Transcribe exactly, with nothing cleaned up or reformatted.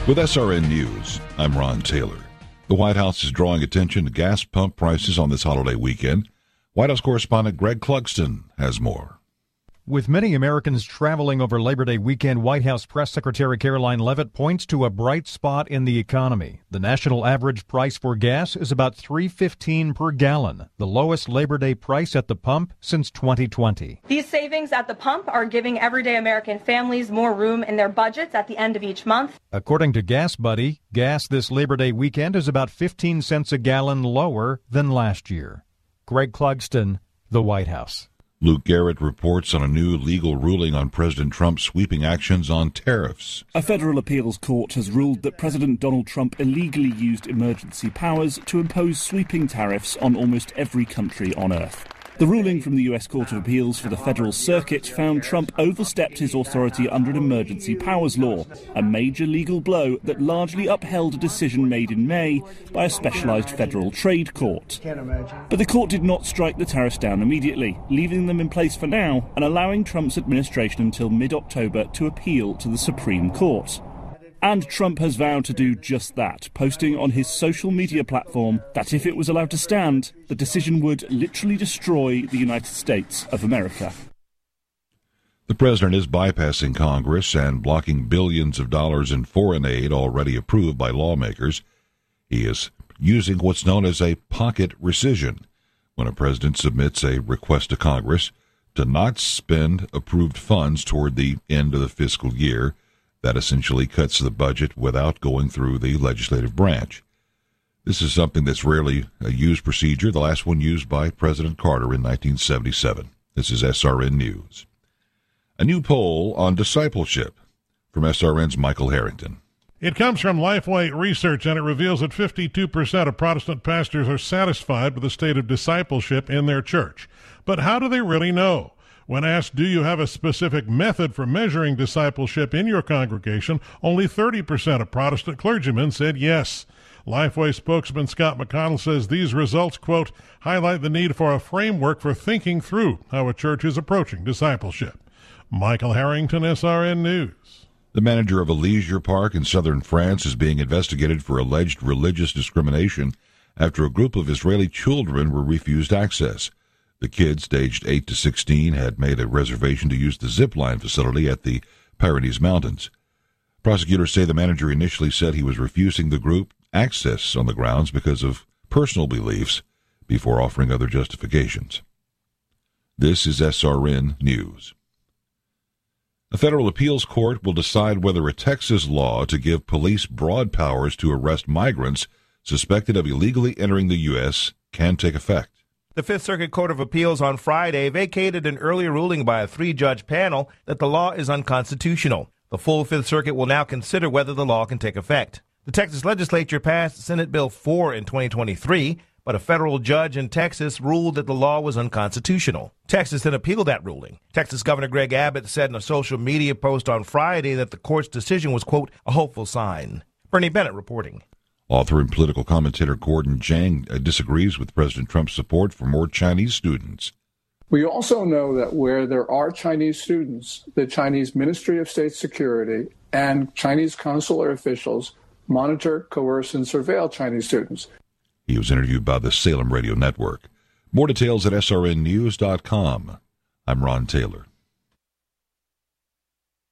With S R N News, I'm Ron Taylor. The White House is drawing attention to gas pump prices on this holiday weekend. White House correspondent Greg Clugston has more. With many Americans traveling over Labor Day weekend, White House Press Secretary Caroline Leavitt points to a bright spot in the economy. The national average price for gas is about three dollars and fifteen cents per gallon, the lowest Labor Day price at the pump since twenty twenty. These savings at the pump are giving everyday American families more room in their budgets at the end of each month. According to Gas Buddy, gas this Labor Day weekend is about fifteen cents a gallon lower than last year. Greg Clugston, the White House. Luke Garrett reports on a new legal ruling on President Trump's sweeping actions on tariffs. A federal appeals court has ruled that President Donald Trump illegally used emergency powers to impose sweeping tariffs on almost every country on Earth. The ruling from the U S Court of Appeals for the Federal Circuit found Trump overstepped his authority under an emergency powers law, a major legal blow that largely upheld a decision made in May by a specialized federal trade court. But the court did not strike the tariffs down immediately, leaving them in place for now and allowing Trump's administration until mid-October to appeal to the Supreme Court. And Trump has vowed to do just that, posting on his social media platform that if it was allowed to stand, the decision would literally destroy the United States of America. The president is bypassing Congress and blocking billions of dollars in foreign aid already approved by lawmakers. He is using what's known as a pocket rescission, when a president submits a request to Congress to not spend approved funds toward the end of the fiscal year. That essentially cuts the budget without going through the legislative branch. This is something that's rarely a used procedure, the last one used by President Carter in nineteen seventy-seven. This is S R N News. A new poll on discipleship from S R N's Michael Harrington. It comes from Lifeway Research, and it reveals that fifty-two percent of Protestant pastors are satisfied with the state of discipleship in their church. But how do they really know? When asked, do you have a specific method for measuring discipleship in your congregation, only thirty percent of Protestant clergymen said yes. Lifeway spokesman Scott McConnell says these results, quote, highlight the need for a framework for thinking through how a church is approaching discipleship. Michael Harrington, S R N News. The manager of a leisure park in southern France is being investigated for alleged religious discrimination after a group of Israeli children were refused access. The kids, aged eight to sixteen, had made a reservation to use the zip-line facility at the Pyrenees Mountains. Prosecutors say the manager initially said he was refusing the group access on the grounds because of personal beliefs before offering other justifications. This is S R N News. A federal appeals court will decide whether a Texas law to give police broad powers to arrest migrants suspected of illegally entering the U S can take effect. The Fifth Circuit Court of Appeals on Friday vacated an earlier ruling by a three-judge panel that the law is unconstitutional. The full Fifth Circuit will now consider whether the law can take effect. The Texas legislature passed Senate Bill four in twenty twenty-three, but a federal judge in Texas ruled that the law was unconstitutional. Texas then appealed that ruling. Texas Governor Greg Abbott said in a social media post on Friday that the court's decision was, quote, a hopeful sign. Bernie Bennett reporting. Author and political commentator Gordon Chang disagrees with President Trump's support for more Chinese students. We also know that where there are Chinese students, the Chinese Ministry of State Security and Chinese consular officials monitor, coerce, and surveil Chinese students. He was interviewed by the Salem Radio Network. More details at S R N news dot com. I'm Ron Taylor.